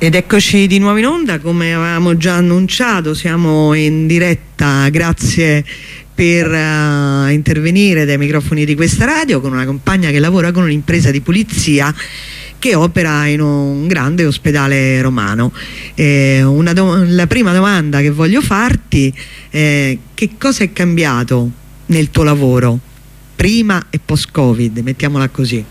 Ed eccoci di nuovo in onda, come avevamo già annunciato, siamo in diretta, grazie per intervenire dai microfoni di questa radio, con una compagna che lavora con un'impresa di pulizia che opera in un grande ospedale romano. La prima domanda che voglio farti è: che cosa è cambiato nel tuo lavoro, prima e post-Covid, mettiamola così?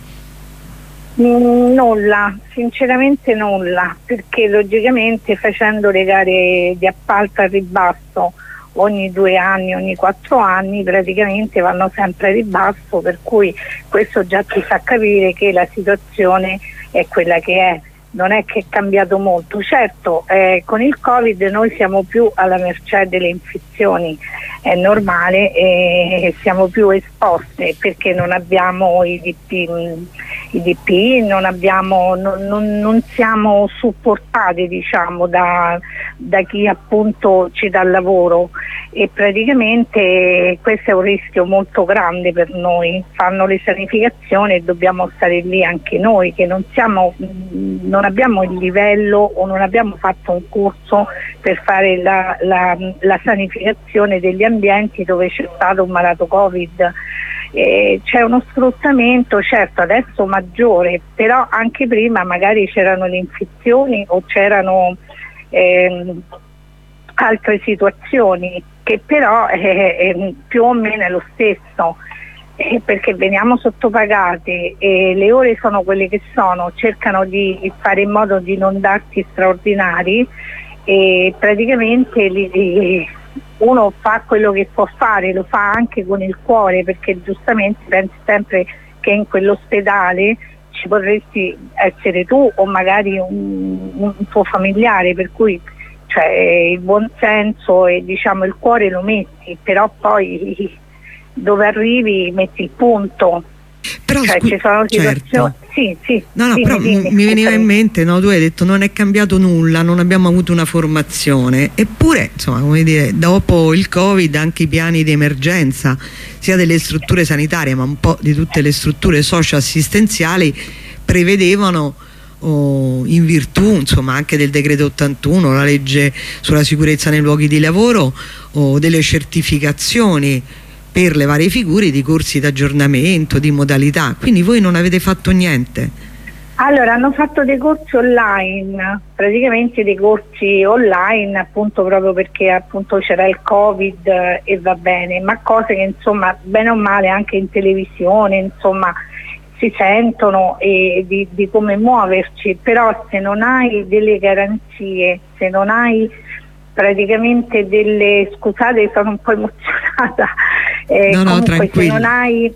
Nulla, sinceramente nulla, perché logicamente facendo le gare di appalto al ribasso ogni 2 anni, ogni 4 anni praticamente vanno sempre a ribasso, per cui questo già ti fa capire che la situazione è quella che è. Non è che è cambiato molto. Certo, con il Covid noi siamo più alla mercé delle infezioni, è normale, e siamo più esposte perché non abbiamo i DP, non siamo supportati, diciamo, da chi appunto ci dà lavoro, e praticamente questo è un rischio molto grande per noi. Fanno le sanificazioni e dobbiamo stare lì anche noi, che non abbiamo il livello o non abbiamo fatto un corso per fare la sanificazione degli ambienti dove c'è stato un malato Covid. C'è uno sfruttamento, certo adesso maggiore, però anche prima magari c'erano le infezioni o c'erano altre situazioni, che però più o meno è lo stesso, perché veniamo sottopagati e le ore sono quelle che sono, cercano di fare in modo di non darti straordinari, e praticamente uno fa quello che può fare, lo fa anche con il cuore, perché giustamente pensi sempre che in quell'ospedale ci potresti essere tu o magari un tuo familiare, per cui cioè, il buon senso e diciamo il cuore lo metti, però poi dove arrivi metti il punto. Però cioè, ci sono situazioni. Sì. No, però mi veniva in mente, no, tu hai detto non è cambiato nulla, non abbiamo avuto una formazione, eppure insomma, come dire, dopo il Covid anche i piani di emergenza sia delle strutture sanitarie ma un po' di tutte le strutture socio-assistenziali prevedevano, in virtù insomma anche del decreto 81, la legge sulla sicurezza nei luoghi di lavoro, o delle certificazioni per le varie figure di corsi d'aggiornamento, di modalità. Quindi voi non avete fatto niente? Allora, hanno fatto dei corsi online, praticamente dei corsi online, appunto proprio perché appunto c'era il Covid e va bene, ma cose che insomma bene o male anche in televisione insomma si sentono, e di come muoverci, però se non hai delle garanzie, se non hai praticamente delle, scusate sono un po' emozionata, comunque se non hai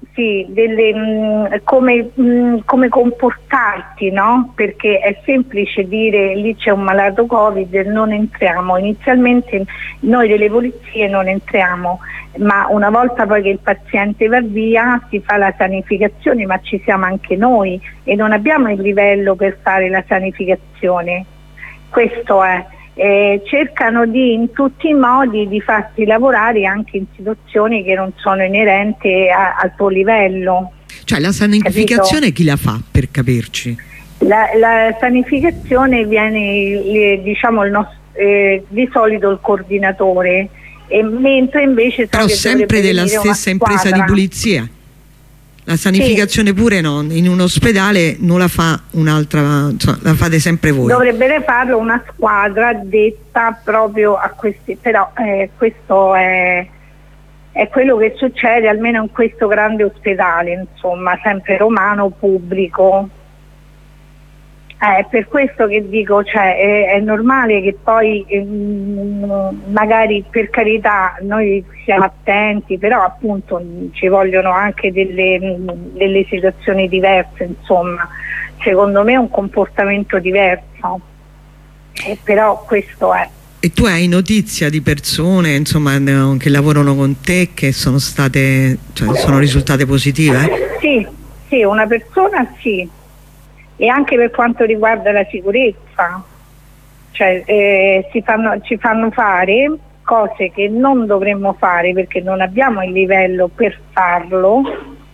come comportarti, no? Perché è semplice dire lì c'è un malato Covid, non entriamo. Inizialmente noi delle polizie non entriamo, ma una volta poi che il paziente va via si fa la sanificazione, ma ci siamo anche noi e non abbiamo il livello per fare la sanificazione. Questo è. Cercano in tutti i modi di farti lavorare anche in situazioni che non sono inerenti al tuo livello. Cioè la sanificazione, capito? Chi la fa, per capirci? La sanificazione viene diciamo di solito il coordinatore, mentre invece però sempre della stessa impresa di pulizia. La sanificazione pure no, in un ospedale non la fa un'altra, insomma, la fate sempre voi. Dovrebbe farlo una squadra detta proprio a questi, però questo è quello che succede almeno in questo grande ospedale, insomma, sempre romano, pubblico. Per questo che dico, cioè, è normale che poi magari, per carità, noi siamo attenti, però appunto ci vogliono anche delle situazioni diverse, insomma, secondo me è un comportamento diverso, però questo è. E tu hai notizia di persone insomma che lavorano con te che sono state, cioè, sono risultate positive? Sì, una persona sì. E anche per quanto riguarda la sicurezza, cioè ci fanno fare cose che non dovremmo fare perché non abbiamo il livello per farlo,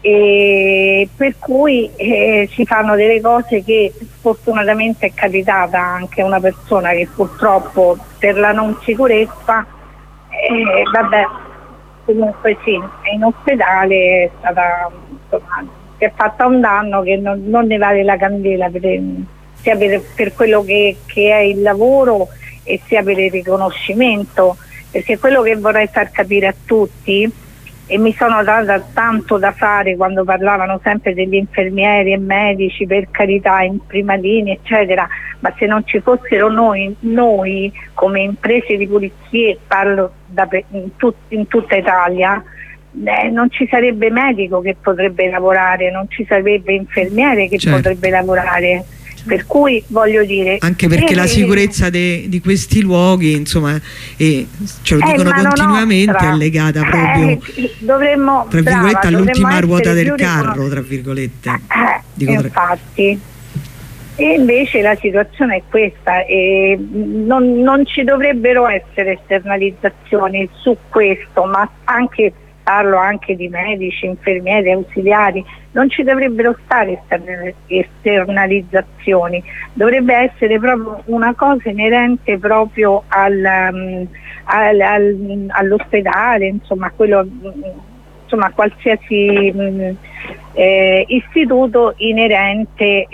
e per cui si fanno delle cose che sfortunatamente è capitata anche a una persona che purtroppo per la non sicurezza vabbè, comunque sì, è in ospedale, è stata, insomma, si è fatta un danno che non ne vale la candela sia per quello che è il lavoro e sia per il riconoscimento, perché quello che vorrei far capire a tutti, e mi sono data tanto da fare quando parlavano sempre degli infermieri e medici, per carità, in prima linea eccetera, ma se non ci fossero noi come imprese di pulizie, parlo in tutta Italia, non ci sarebbe medico che potrebbe lavorare, non ci sarebbe infermiere che potrebbe lavorare. Per cui voglio dire, anche perché la sicurezza di questi luoghi, insomma, ce lo dicono continuamente, è legata proprio dovremmo, tra virgolette, all'ultima ruota del carro, tra virgolette. Infatti. E invece la situazione è questa, e non ci dovrebbero essere esternalizzazioni su questo, ma parlo anche di medici, infermieri, ausiliari, non ci dovrebbero stare esternalizzazioni, dovrebbe essere proprio una cosa inerente proprio all'ospedale, insomma, insomma qualsiasi istituto inerente,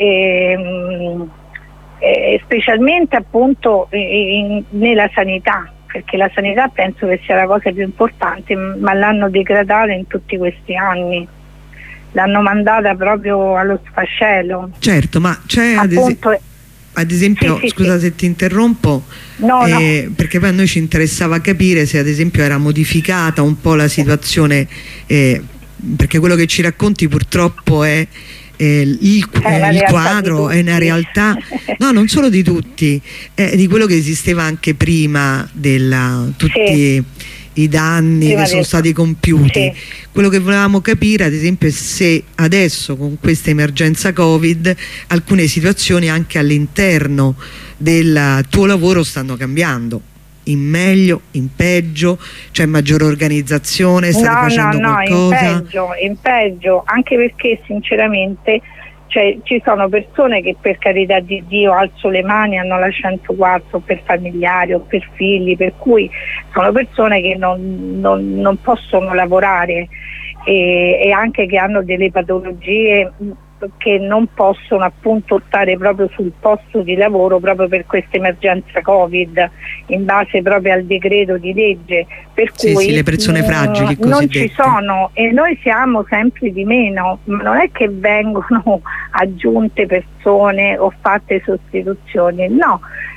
specialmente appunto nella sanità, perché la sanità penso che sia la cosa più importante, ma l'hanno degradata in tutti questi anni, l'hanno mandata proprio allo sfascello. Certo, ma c'è ad esempio, scusa se ti interrompo, no. Perché poi a noi ci interessava capire se ad esempio era modificata un po' la situazione, perché quello che ci racconti purtroppo è il quadro, è una realtà, no, non solo di tutti, di quello che esisteva anche prima tutti i danni che sono stati compiuti. Quello che volevamo capire ad esempio è se adesso con questa emergenza Covid alcune situazioni anche all'interno del tuo lavoro stanno cambiando, in meglio, in peggio, c'è maggiore organizzazione, state facendo qualcosa? In peggio, anche perché sinceramente ci sono persone che per carità di Dio alzo le mani, hanno la 104 per familiari o per figli, per cui sono persone che non possono lavorare e anche che hanno delle patologie che non possono appunto stare proprio sul posto di lavoro proprio per questa emergenza Covid, in base proprio al decreto di legge, per cui le persone fragili non ci sono, e noi siamo sempre di meno, ma non è che vengono aggiunte persone o fatte sostituzioni, no.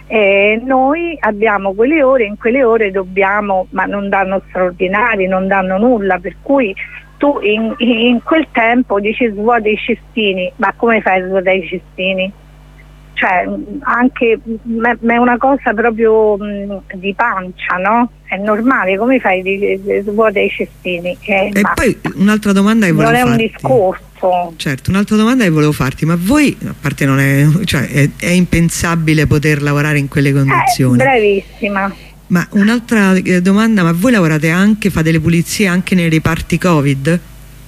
Noi abbiamo quelle ore, in quelle ore dobbiamo, ma non danno straordinari, non danno nulla, per cui tu in quel tempo dici svuota i cestini, ma come fai a svuotare i cestini? Cioè anche è una cosa proprio di pancia, no? È normale, come fai a svuotare i cestini? E poi un'altra domanda che volevo farti. Non è un discorso. Certo, un'altra domanda che volevo farti, ma voi, a parte non è, cioè è impensabile poter lavorare in quelle condizioni? Bravissima. Ma un'altra domanda, ma voi lavorate anche, fate le pulizie anche nei reparti Covid?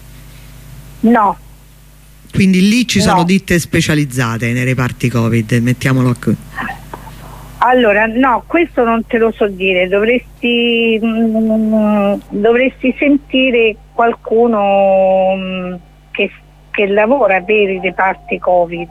No. Quindi lì ci sono ditte specializzate nei reparti Covid, mettiamolo qui. Allora, no, questo non te lo so dire, dovresti sentire qualcuno che lavora per i reparti Covid.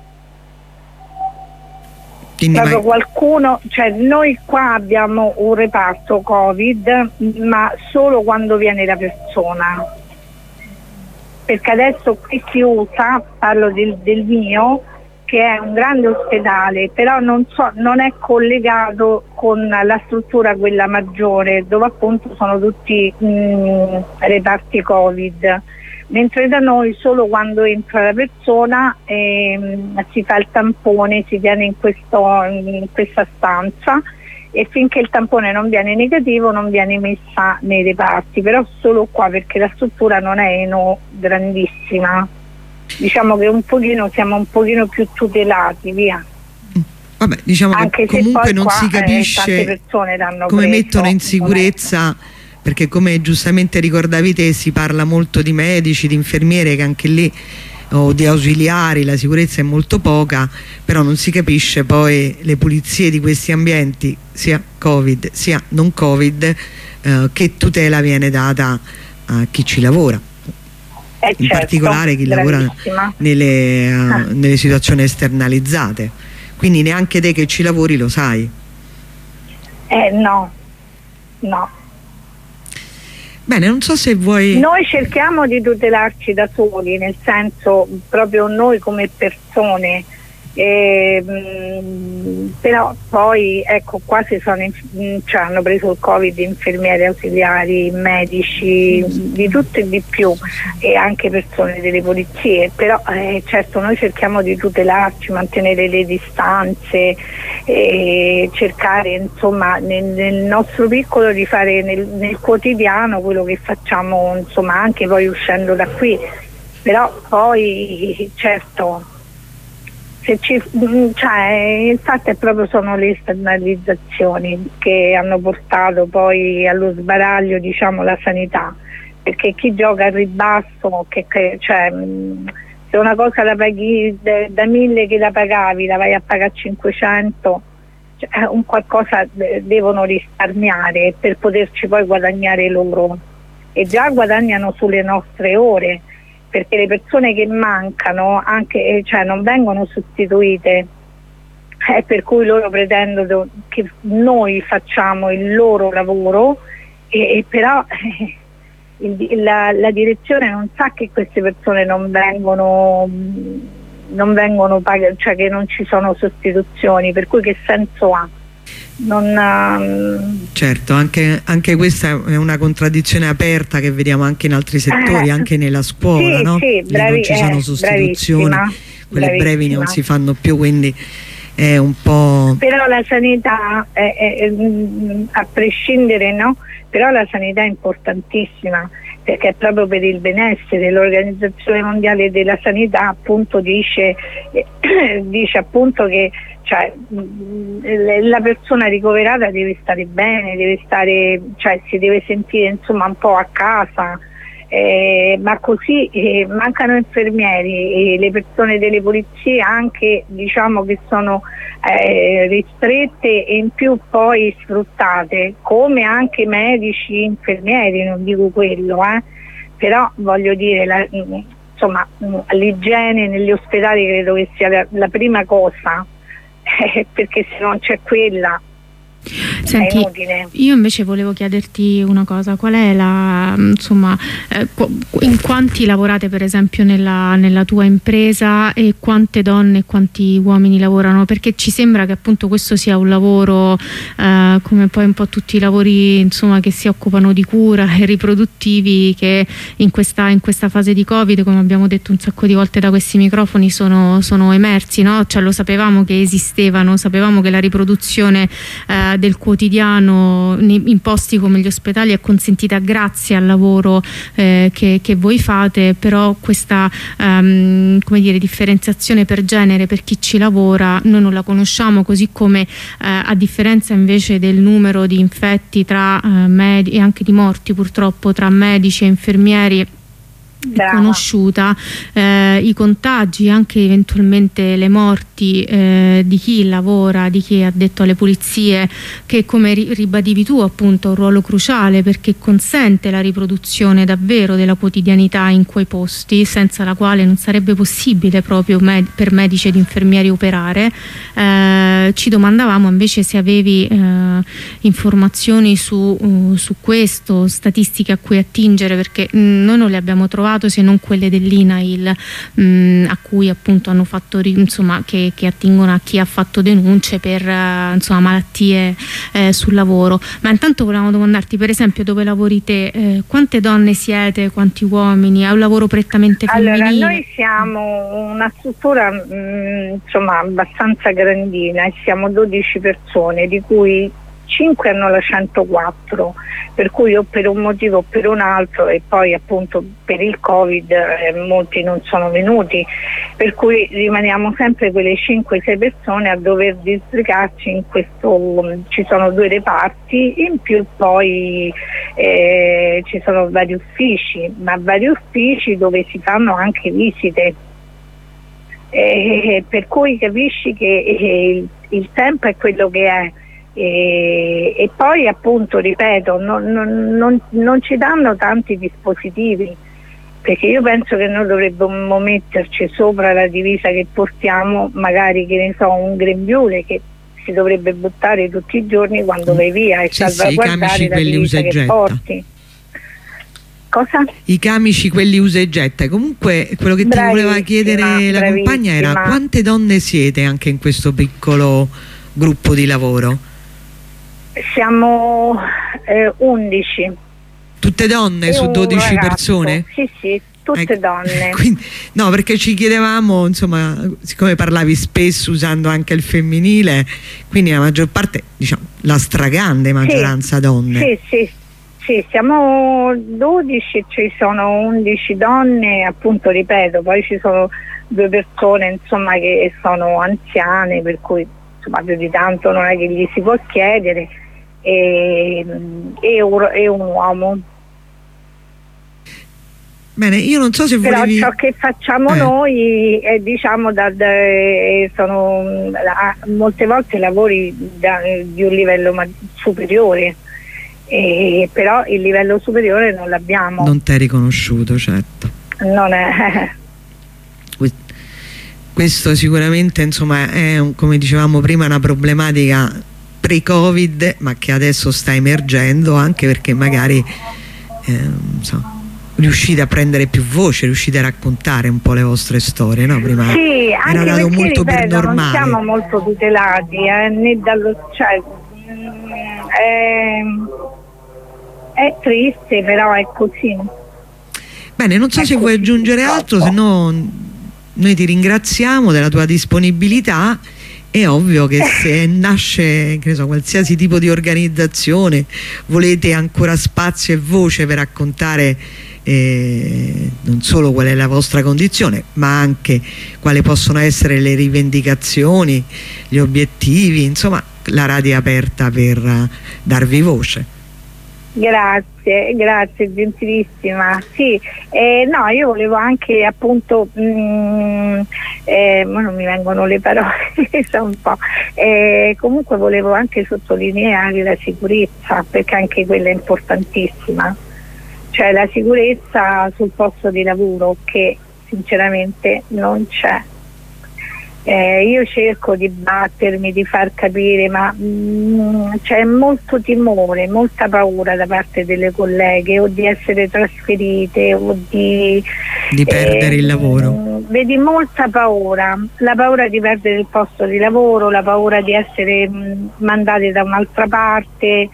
Quindi proprio qualcuno, cioè noi qua abbiamo un reparto Covid, ma solo quando viene la persona, perché adesso qui si usa, parlo del mio, che è un grande ospedale, però non è collegato con la struttura quella maggiore, dove appunto sono tutti reparti Covid. Mentre da noi solo quando entra la persona si fa il tampone, si tiene in questa stanza, e finché il tampone non viene negativo non viene messa nei reparti, però solo qua, perché la struttura non è grandissima, diciamo che siamo un pochino più tutelati, via. Vabbè, diciamo anche che comunque non si capisce come mettono in sicurezza perché come giustamente ricordavi te si parla molto di medici, di infermiere, che anche lì, o di ausiliari, la sicurezza è molto poca, però non si capisce poi le pulizie di questi ambienti, sia Covid sia non Covid, che tutela viene data a chi ci lavora, in certo, particolare chi lavora nelle situazioni esternalizzate. Quindi neanche te che ci lavori lo sai. No. Bene, non so se vuoi... Noi cerchiamo di tutelarci da soli, nel senso proprio noi come persone, però poi ecco qua hanno preso il Covid infermieri, ausiliari, medici, di tutto e di più, e anche persone delle polizie, però certo noi cerchiamo di tutelarci, mantenere le distanze, cercare insomma nel nostro piccolo di fare nel quotidiano quello che facciamo, insomma, anche poi uscendo da qui, però poi certo il fatto è proprio sono le esternalizzazioni che hanno portato poi allo sbaraglio, diciamo, la sanità, perché chi gioca al ribasso, se una cosa la paghi da 1.000 che la pagavi, la vai a pagare a 500, un qualcosa devono risparmiare per poterci poi guadagnare loro, e già guadagnano sulle nostre ore, perché le persone che mancano anche, non vengono sostituite, per cui loro pretendono che noi facciamo il loro lavoro, e però la direzione non sa che queste persone non vengono pagate, cioè che non ci sono sostituzioni, per cui che senso ha? Certo, anche questa è una contraddizione aperta che vediamo anche in altri settori, anche nella scuola, sì, no? Sì, non ci sono sostituzioni, quelle brevi non si fanno più, quindi è un po'... Però la sanità, a prescindere, no? Però la sanità è importantissima, perché è proprio per il benessere. L'Organizzazione Mondiale della Sanità appunto dice appunto che la persona ricoverata deve stare bene, si deve sentire insomma un po' a casa, ma così mancano infermieri, e le persone delle polizie anche, diciamo, che sono ristrette e in più poi sfruttate, come anche medici, infermieri, non dico quello, però voglio dire, l'igiene negli ospedali credo che sia la prima cosa, perché se non c'è quella Senti, io invece volevo chiederti una cosa: qual è in quanti lavorate per esempio nella tua impresa, e quante donne e quanti uomini lavorano? Perché ci sembra che appunto questo sia un lavoro come poi un po' tutti i lavori, insomma, che si occupano di cura e riproduttivi, che in questa fase di Covid, come abbiamo detto un sacco di volte da questi microfoni, sono emersi, no? Cioè, lo sapevamo che esistevano, sapevamo che la riproduzione del quotidiano in posti come gli ospedali è consentita grazie al lavoro che voi fate, però questa come dire, differenziazione per genere per chi ci lavora noi non la conosciamo, così come a differenza invece del numero di infetti e anche di morti purtroppo tra medici e infermieri è conosciuta, i contagi, anche eventualmente le morti di chi lavora, di chi è addetto alle pulizie, che come ribadivi tu appunto ha un ruolo cruciale, perché consente la riproduzione davvero della quotidianità in quei posti, senza la quale non sarebbe possibile proprio per medici ed infermieri operare. Ci domandavamo invece se avevi informazioni su questo, statistiche a cui attingere, perché noi non le abbiamo trovate, se non quelle dell'INAIL, a cui appunto hanno fatto che attingono a chi ha fatto denunce per malattie sul lavoro. Ma intanto volevamo domandarti, per esempio, dove lavori te, quante donne siete, quanti uomini? È un lavoro prettamente femminile? Allora, noi siamo una struttura abbastanza grandina, e siamo 12 persone, di cui 5 hanno la 104, per cui o per un motivo o per un altro, e poi appunto per il Covid molti non sono venuti, per cui rimaniamo sempre quelle 5-6 persone a dover districarci in questo. Ci sono 2 reparti, in più poi ci sono vari uffici, ma vari uffici dove si fanno anche visite, per cui capisci che il tempo è quello che è. E poi appunto ripeto non ci danno tanti dispositivi, perché io penso che noi dovremmo metterci sopra la divisa che portiamo, magari, che ne so, un grembiule che si dovrebbe buttare tutti i giorni quando vai via, e salvaguardare la divisa che porti. Cosa? I camici, quelli usa e getta. Comunque quello che ti voleva chiedere la compagna era: quante donne siete anche in questo piccolo gruppo di lavoro? Siamo 11. Tutte donne e su 12 ragazzo. Persone? Sì, tutte donne. Quindi, no, perché ci chiedevamo, insomma, siccome parlavi spesso usando anche il femminile, quindi la maggior parte, diciamo, la stragrande maggioranza donne. Sì, siamo 12, ci sono 11 donne, appunto, ripeto, poi ci sono 2 persone, insomma, che sono anziane, per cui, insomma, più di tanto non è che gli si può chiedere, e un uomo. Bene, io non so se volevi... Però ciò che facciamo noi è, diciamo, sono molte volte lavori di un livello superiore, però il livello superiore non l'abbiamo. Non ti è riconosciuto, certo. Non è... Questo sicuramente, insomma, è come dicevamo prima, una problematica pre-Covid, ma che adesso sta emergendo, anche perché magari riuscite a prendere più voce, riuscite a raccontare un po' le vostre storie, no? Prima sì, era dato molto per normale. Non siamo molto tutelati, né dallo... Cioè, è triste, però è così. Bene, non so se vuoi aggiungere altro, se no noi ti ringraziamo della tua disponibilità. È ovvio che se nasce, che ne so, qualsiasi tipo di organizzazione, volete ancora spazio e voce per raccontare non solo qual è la vostra condizione, ma anche quali possono essere le rivendicazioni, gli obiettivi, insomma, la radio è aperta per darvi voce. Grazie, gentilissima. Sì, no, io volevo anche, appunto, non mi vengono le parole, un po'. Comunque volevo anche sottolineare la sicurezza, perché anche quella è importantissima, cioè la sicurezza sul posto di lavoro, che sinceramente non c'è. Io cerco di battermi, di far capire, ma c'è molto timore, molta paura da parte delle colleghe, o di essere trasferite, o di perdere il lavoro. Vedi, molta paura, la paura di perdere il posto di lavoro, la paura di essere mandate da un'altra parte,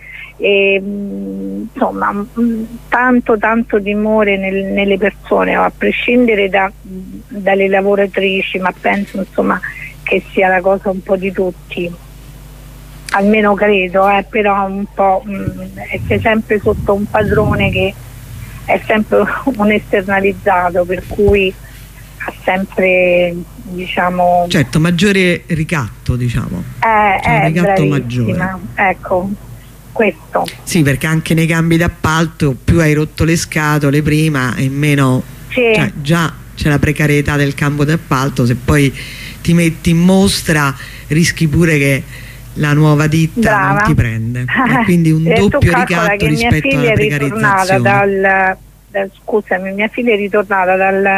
insomma, tanto timore nelle persone, a prescindere dalle lavoratrici, ma penso, insomma, che sia la cosa un po' di tutti, almeno credo, però un po' è sempre sotto un padrone che è sempre un esternalizzato, per cui ha sempre, diciamo, certo, maggiore ricatto, diciamo, è un ricatto maggiore, ecco, questo. Sì, perché anche nei cambi d'appalto più hai rotto le scatole prima e meno, cioè, già c'è la precarietà del campo d'appalto, se poi ti metti in mostra rischi pure che la nuova ditta non ti prende, e quindi un doppio ricatto rispetto alla precarizzazione. Scusami, mia figlia è ritornata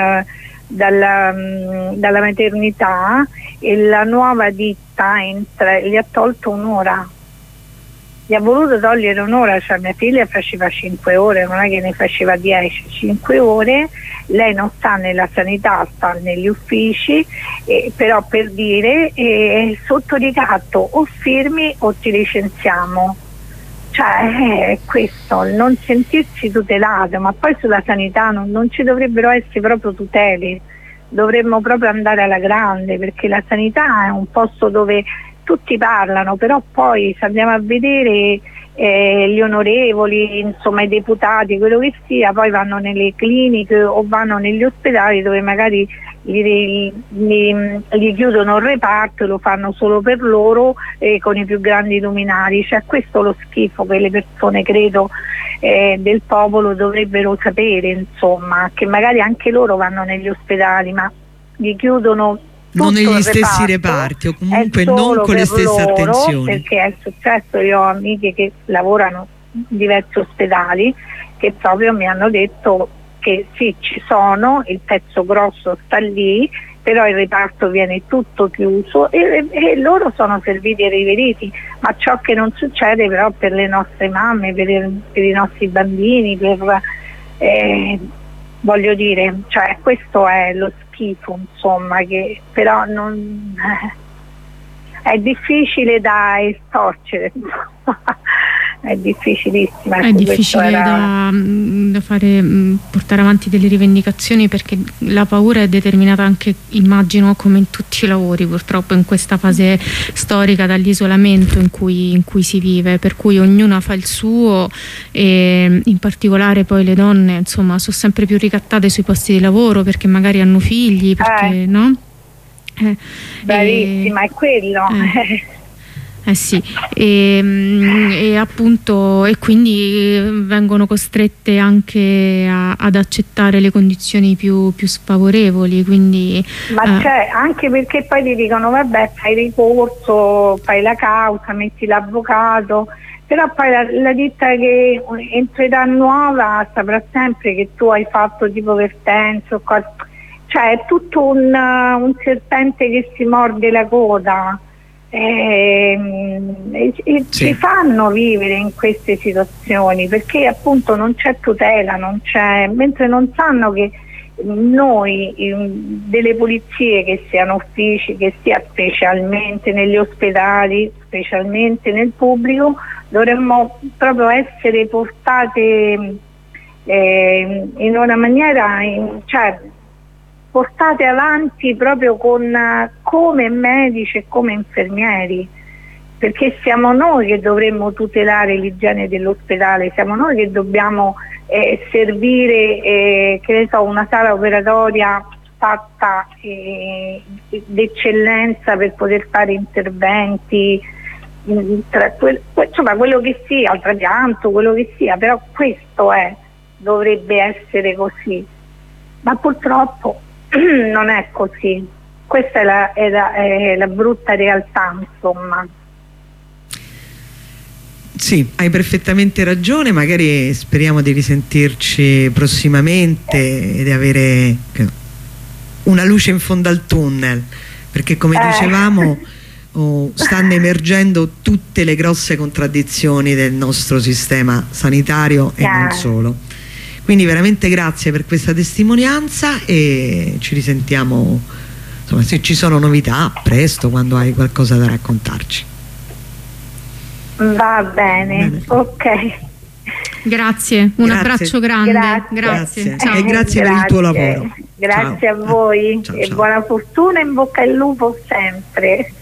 dalla maternità, e la nuova ditta gli ha tolto un'ora, gli ha voluto togliere un'ora, cioè mia figlia faceva 5 ore, non è che ne faceva 10, 5 ore, lei non sta nella sanità, sta negli uffici, però, per dire, sotto ricatto, o firmi o ti licenziamo. Cioè, è questo, non sentirsi tutelato, ma poi sulla sanità non ci dovrebbero essere proprio tutele, dovremmo proprio andare alla grande, perché la sanità è un posto dove tutti parlano, però poi se andiamo a vedere gli onorevoli, insomma i deputati, quello che sia, poi vanno nelle cliniche o vanno negli ospedali dove magari gli chiudono il reparto e lo fanno solo per loro, con i più grandi luminari. Cioè, questo è lo schifo che le persone, credo, del popolo dovrebbero sapere, insomma, che magari anche loro vanno negli ospedali, ma gli chiudono non negli stessi reparti o comunque non con le stesse attenzioni, perché è successo. Io ho amiche che lavorano in diversi ospedali che proprio mi hanno detto che sì, ci sono, il pezzo grosso sta lì, però il reparto viene tutto chiuso e loro sono serviti e riveriti, ma ciò che non succede però per le nostre mamme, per i nostri bambini, voglio dire, cioè questo è lo schifo, insomma, che però non è difficile da estorcere. È difficilissima. È difficile da fare, portare avanti delle rivendicazioni, perché la paura è determinata anche, immagino, come in tutti i lavori purtroppo in questa fase storica dall'isolamento in cui si vive, per cui ognuna fa il suo e in particolare poi le donne, insomma, sono sempre più ricattate sui posti di lavoro perché magari hanno figli, perché no? Bravissima, è quello. Sì, e appunto, e quindi vengono costrette anche ad accettare le condizioni più sfavorevoli, quindi ma c'è anche perché poi ti dicono vabbè, fai ricorso, fai la causa, metti l'avvocato, però poi la ditta che entrerà nuova saprà sempre che tu hai fatto tipo vertenza, cioè è tutto un serpente che si morde la coda. Ci fanno vivere in queste situazioni perché appunto non c'è tutela, mentre non sanno che noi delle polizie, che siano uffici, che sia specialmente negli ospedali, specialmente nel pubblico, dovremmo proprio essere portate in una maniera, cioè portate avanti proprio come medici e come infermieri, perché siamo noi che dovremmo tutelare l'igiene dell'ospedale, siamo noi che dobbiamo servire che ne so, una sala operatoria fatta d'eccellenza per poter fare interventi, insomma quello che sia, il trapianto, quello che sia, però questo dovrebbe essere così, ma purtroppo non è così. Questa è la brutta realtà, insomma. Sì, hai perfettamente ragione, magari speriamo di risentirci prossimamente e di avere una luce in fondo al tunnel, perché come dicevamo stanno emergendo tutte le grosse contraddizioni del nostro sistema sanitario e non solo. Quindi veramente grazie per questa testimonianza e ci risentiamo, insomma, se ci sono novità, presto, quando hai qualcosa da raccontarci. Va bene. Ok. Grazie, un abbraccio grande. Grazie. Ciao. E grazie per il tuo lavoro. Grazie a voi. Ciao. E buona fortuna, in bocca al lupo sempre.